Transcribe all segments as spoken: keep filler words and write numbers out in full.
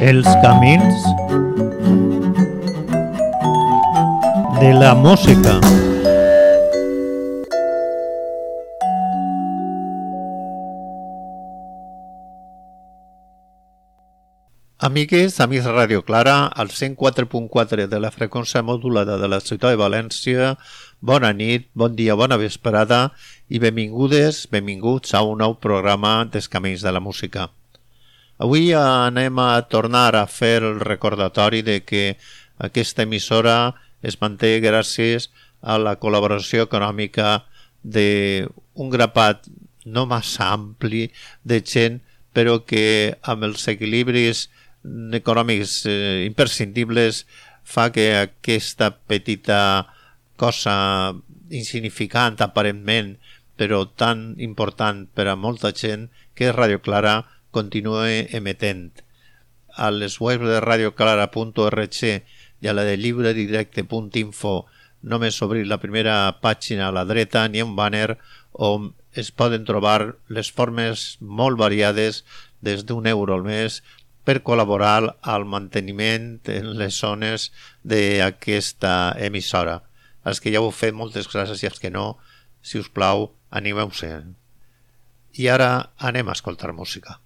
Els camins de la música. Amigues, amics de Ràdio Clara, al cent quatre punt quatre de la freqüència modulada de la ciutat de València, bona nit, bon dia, bona vesprada i benvingudes, benvinguts a un nou programa dels Camins de la Música. Avui anem a tornar a fer el recordatori de que aquesta emissora es manté gràcies a la col·laboració econòmica d'un grapat no massa ampli de gent, però que amb els equilibris econòmics eh, imprescindibles fa que aquesta petita cosa insignificant aparentment, però tan important per a molta gent, que és Ràdio Clara, continue emetent. A les webs de radioclara punt org i a la de llibredirecte punt info només obrir la primera pàgina a la dreta n'hi ha un banner on es poden trobar les formes molt variades des d'un euro al mes per col·laborar al manteniment en les zones d'aquesta emissora. Els que ja ho heu fet, moltes gràcies, i els que no, si us plau, animeu-se. I ara anem a escoltar música.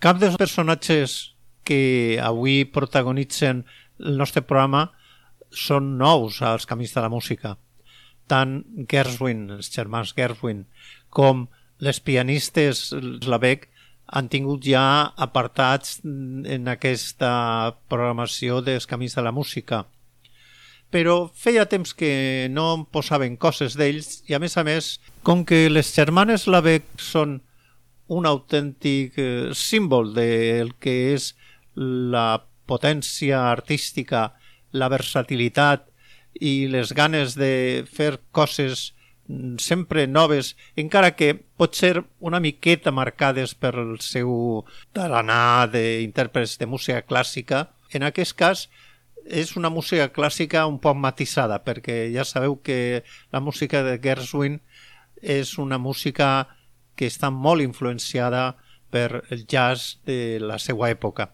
Cap dels personatges que avui protagonitzen el nostre programa són nous als Camins de la Música. Tant Gershwin, els germans Gershwin, com les pianistes Slaveck han tingut ja apartats en aquesta programació dels Camins de la Música. Però feia temps que no em posaven coses d'ells i, a més a més, com que les germanes Slaveck són un autèntic símbol del que és la potència artística, la versatilitat i les ganes de fer coses sempre noves, encara que pot ser una miqueta marcades per el seu tarannà d'intèrprets de música clàssica. En aquest cas és una música clàssica un poc matisada, perquè ja sabeu que la música de Gershwin és una música que està molt influenciada per el jazz de la seva època.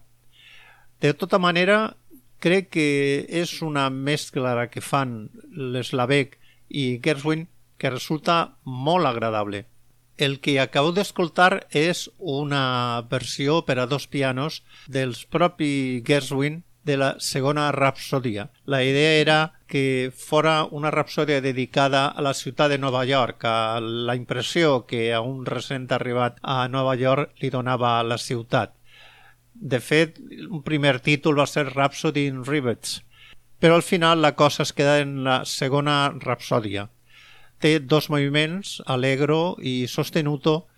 De tota manera, crec que és una mescla que fan l'Slaveck i Gershwin que resulta molt agradable. El que acabeu d'escoltar és una versió per a dos pianos dels propi Gershwin de la segona rapsodia. La idea era que fora una rapsòdia dedicada a la ciutat de Nova York, a la impressió que a un recent arribat a Nova York li donava la ciutat. De fet, un primer títol va ser Rhapsody in Rivets, però al final la cosa es queda en la segona rapsòdia. Té dos moviments, allegro i sostenuto,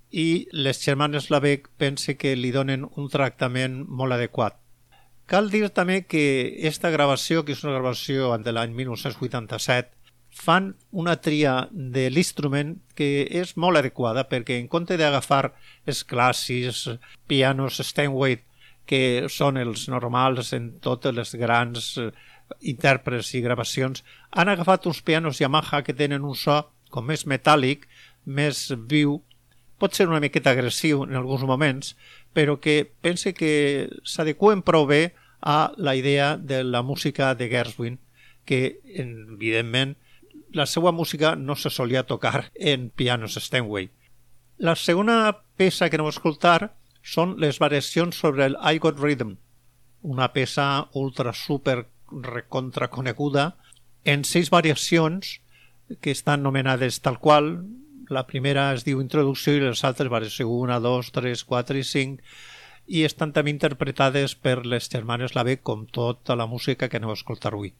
i les germanes Slaveck pense que li donen un tractament molt adequat. Cal dir també que aquesta gravació, que és una gravació de l'any mil nou-cents vuitanta-set, fan una tria de l'instrument que és molt adequada, perquè en compte d'agafar els clàssics, pianos Steinway, que són els normals en totes les grans intèrprets i gravacions, han agafat uns pianos Yamaha que tenen un so com més metàl·lic, més viu, pot ser una miqueta agressiu en alguns moments, però que pense que s'adeqüen prou bé a la idea de la música de Gershwin, que, evidentment, la seva música no se solia tocar en pianos Steinway. La segona peça que anem a escoltar són les variacions sobre el I Got Rhythm, una peça ultra super recontra coneguda en sis variacions que estan nomenades tal qual. La primera es diu Introducció i les altres variació una, dos, tres, quatre i cinc, i estan també interpretades per les germanes Slaveck, com tota la música que aneu a escoltar avui.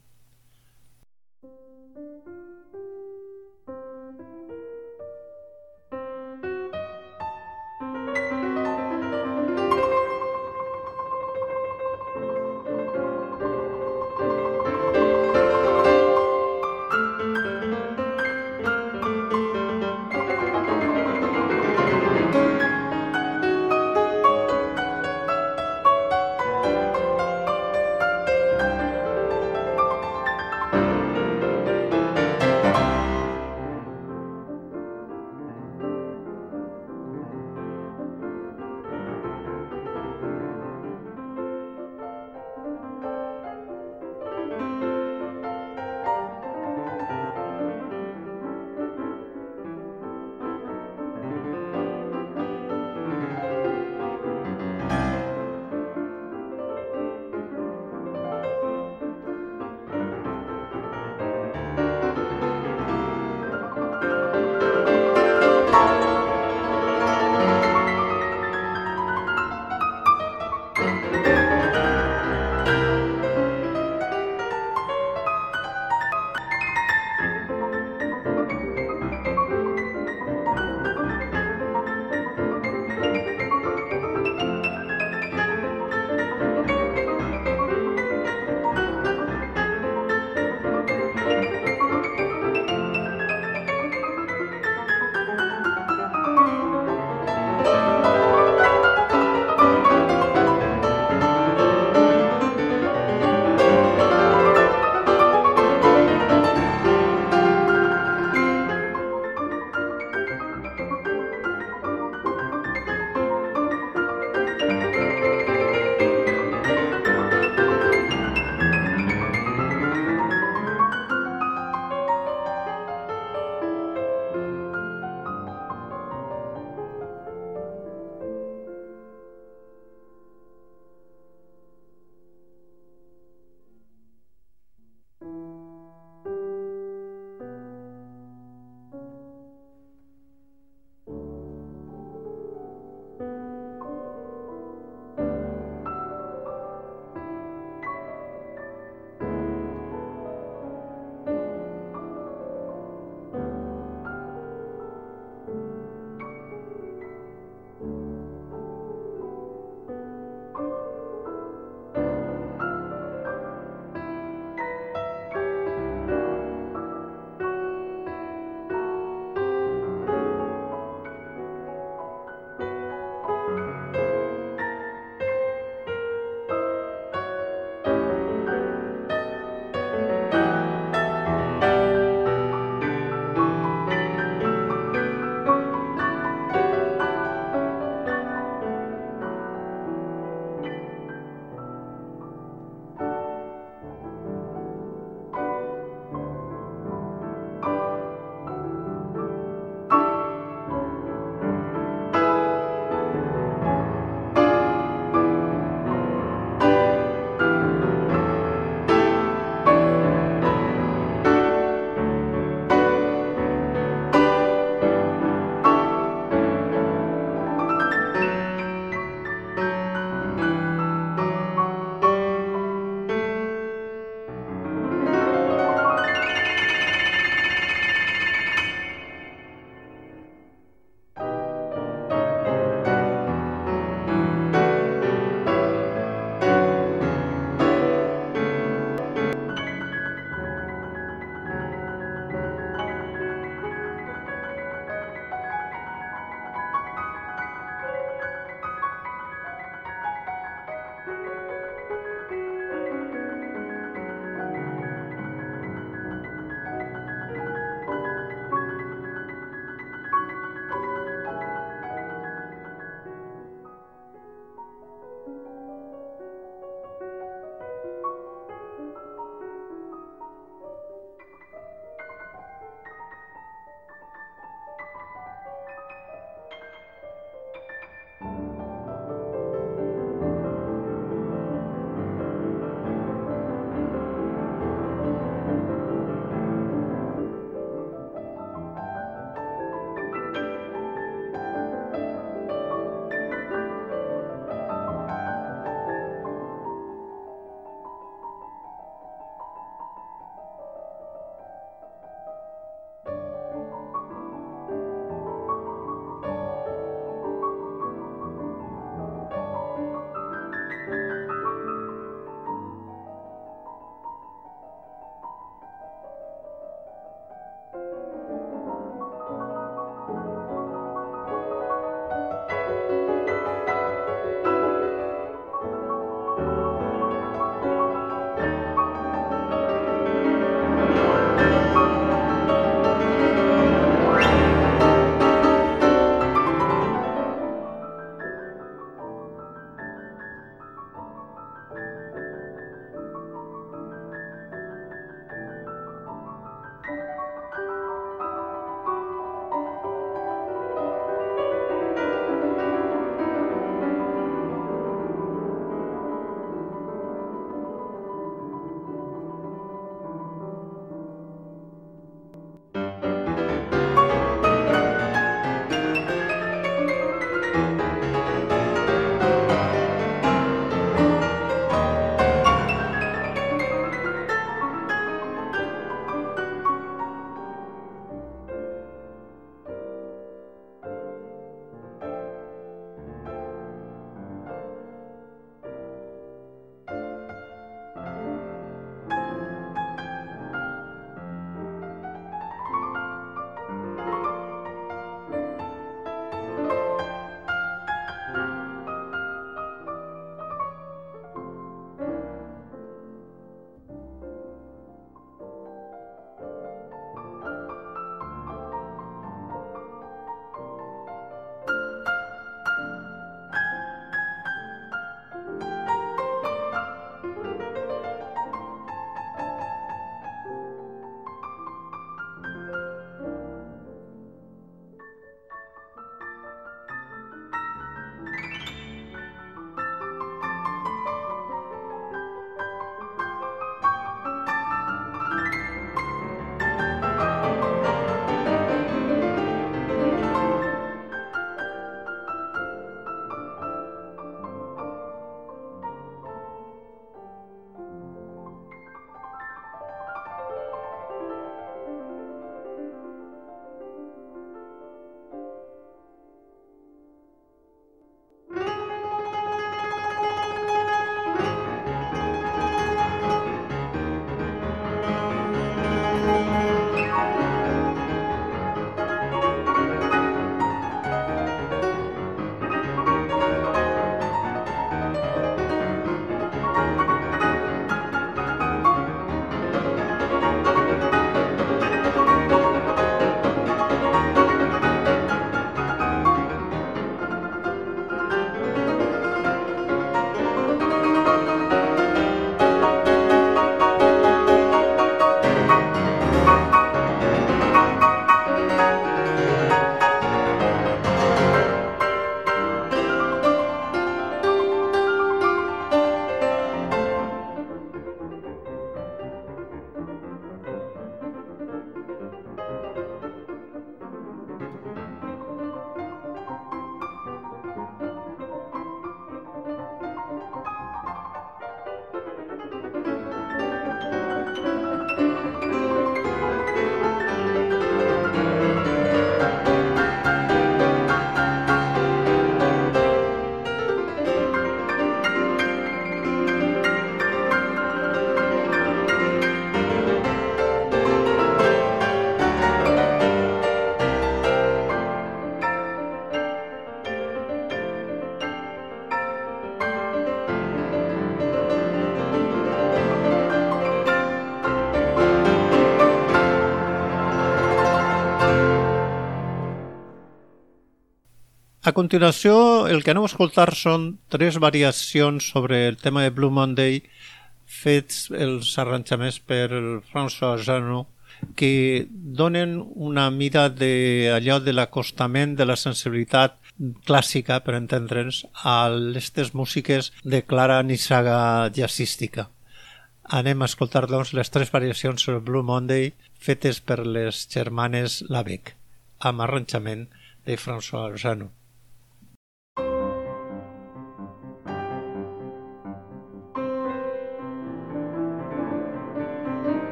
A continuació, el que aneu a escoltar són tres variacions sobre el tema de Blue Monday fets els arranjaments per el François Ozano, que donen una mida d'allò de l'acostament de la sensibilitat clàssica, per entendre'ns, a aquestes músiques de clara nissaga jazzística. Anem a escoltar doncs les tres variacions sobre Blue Monday fetes per les germanes Labec, amb arranjament de François Ozano.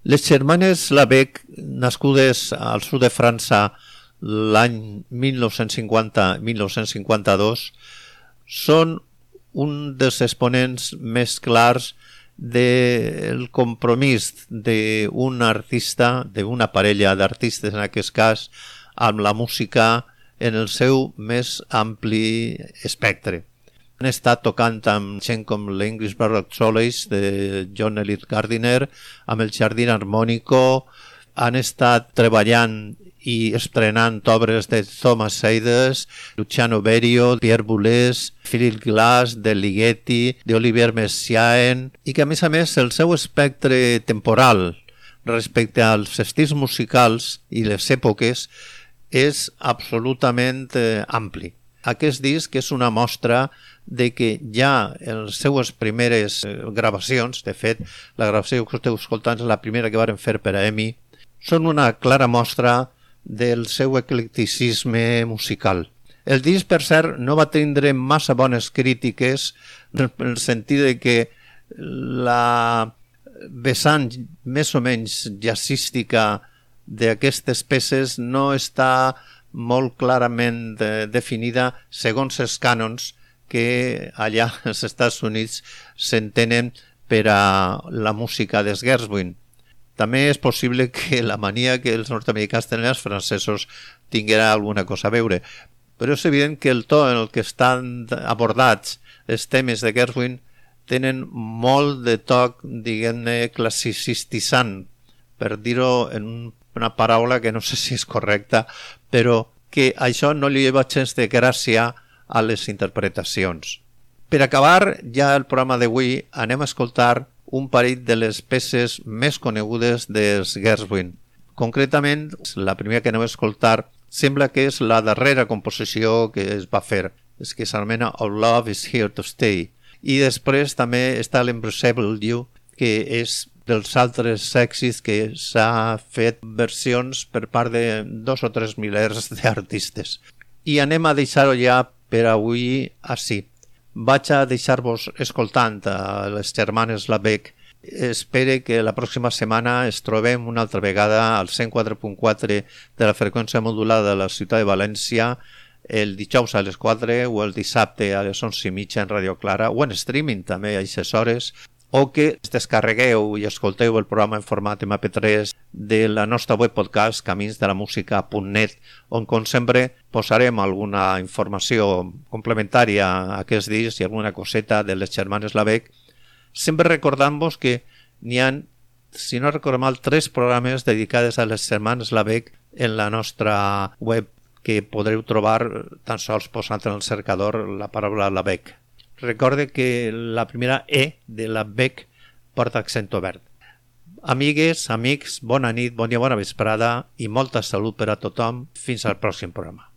Les germanes Lavec, nascudes al sud de França l'any mil nou-cents cinquanta a mil nou-cents cinquanta-dos, són un dels exponents més clars del compromís d'un artista, d'una parella d'artistes en aquest cas, amb la música en el seu més ampli espectre. Han estat tocant amb gent com l'English Baroque Solace de John Elliott Gardiner, amb el Jardín Armónico, han estat treballant i estrenant obres de Thomas Sayers, Luciano Berio, Pierre Boulez, Philip Glass, de Ligeti, d'Olivier Messiaen, i que a més a més el seu espectre temporal respecte als estils musicals i les èpoques és absolutament eh, ampli. Aquest disc és una mostra de que ja en les seues primeres eh, gravacions, de fet, la gravació que esteu escoltant és la primera que varen fer per a EMI, són una clara mostra del seu eclecticisme musical. El disc, per cert, no va tindre massa bones crítiques en el sentit de que la vessant més o menys jazzística d'aquestes peces no està molt clarament eh, definida segons els cànons que allà als Estats Units s'entenen per a la música de Gershwin. També és possible que la mania que els nord-americans tenen els francesos tinguera alguna cosa a veure, però és evident que el to en el que estan abordats els temes de Gershwin tenen molt de toc, diguem-ne, classicistitzant, per dir-ho en una paraula que no sé si és correcta, però que això no li lleva gens de gràcia a les interpretacions. Per acabar ja el programa d'avui anem a escoltar un parell de les peces més conegudes dels Gershwin. Concretament, la primera que anem a escoltar sembla que és la darrera composició que es va fer, és que s'anomena Our Love is Here to Stay. I després també està l'Embraceable You, que és dels altres èxits que s'ha fet versions per part de dos o tres milers d'artistes. I anem a deixar-ho ja per avui així. Vaig a deixar-vos escoltant a les germanes Lavec. Espero que la pròxima setmana es trobem una altra vegada al cent quatre punt quatre de la freqüència modulada de la ciutat de València, el dijous a les quatre o el dissabte a les onze i mitja en Radio Clara, o en streaming també a aquestes hores, o que descarregueu i escolteu el programa en format ema pe tres de la nostra web podcast camins de la música punt net, on, com sempre, posarem alguna informació complementària a aquest disc i alguna coseta de les germanes Lavec, sempre recordant-vos que n'hi ha, si no recordo mal, tres programes dedicades a les germanes Lavec en la nostra web, que podreu trobar tan sols posant en el cercador la paraula Lavec. Recorde que la primera E de la Bec porta accent obert. Amigues, amics, bona nit, bon dia, bona vesprada i molta salut per a tothom. Fins al pròxim programa.